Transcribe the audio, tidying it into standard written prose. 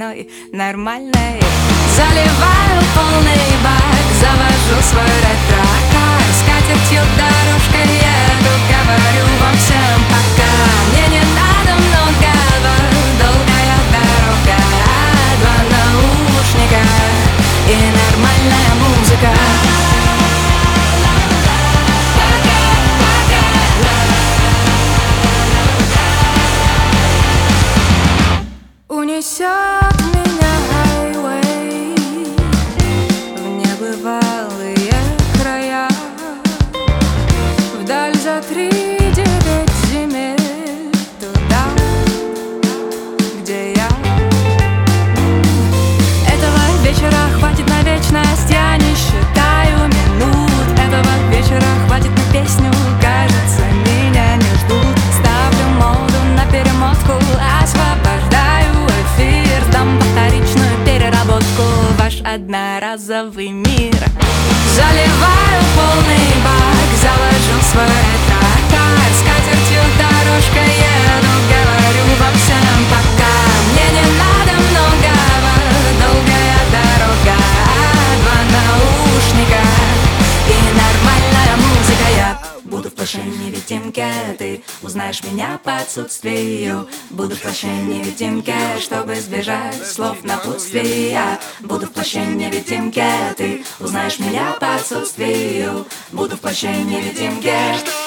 одной нормальной. Заливаю полный бак, завожу свой ретро-кар, скатертью дорожкой еду, говорю вам всем пока. Мне не надо многого, долгая дорога, два наушника и нормальная музыка. Унесет меня хайвей в небывалые края, вдаль за 3-9 земель, туда, где я. Этого вечера хватит на вечность, я не считаю минут. Этого вечера хватит на песню, кажется, меня не ждут. Ставлю моду на перемотку, освобождаю эфир, сдам повторичную переработку, ваш одноразовый мир. Заливаю полный бак, завожу свой ретро-кар, скатертью дорожкой еду, говорю вам всем пока. Мне не надо многого, долгая дорога, два наушника и нормальная музыка. Я буду в плаще невидимки, ты узнаешь меня по отсутствию. Буду в плаще невидимки, чтобы избежать слов напутствия. Я буду в плаще невидимки, ты узнаешь меня по отсутствию. Буду в плаще невидимки.